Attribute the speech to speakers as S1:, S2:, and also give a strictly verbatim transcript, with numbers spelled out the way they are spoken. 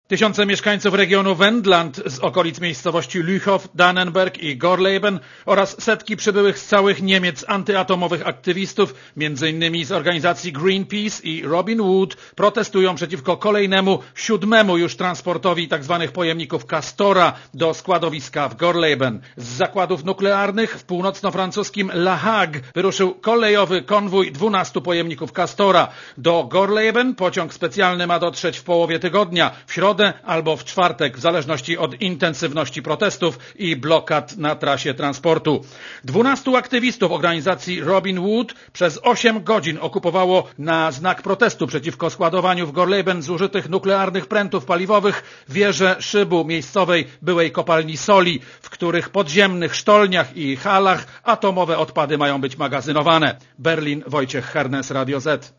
S1: Tysiące mieszkańców regionu Wendland z okolic miejscowości Lüchow, Dannenberg i Gorleben oraz setki przybyłych z całych Niemiec antyatomowych aktywistów, między innymi z organizacji Greenpeace i Robin Wood, protestują przeciwko kolejnemu, siódmemu już transportowi tzw. pojemników Castora do składowiska w Gorleben. Z zakładów nuklearnych w północno-francuskim La Hague wyruszył kolejowy konwój dwunastu pojemników Castora. Do Gorleben pociąg specjalny ma dotrzeć w połowie tygodnia, w środę albo w czwartek, w zależności od intensywności protestów i blokad na trasie transportu. Dwunastu aktywistów organizacji Robin Wood przez osiem godzin okupowało na znak protestu przeciwko składowaniu w Gorleben zużytych nuklearnych prętów paliwowych wieże szybu miejscowej byłej kopalni soli, w których podziemnych sztolniach i halach atomowe odpady mają być magazynowane. Berlin, Wojciech Hernes, Radio Z.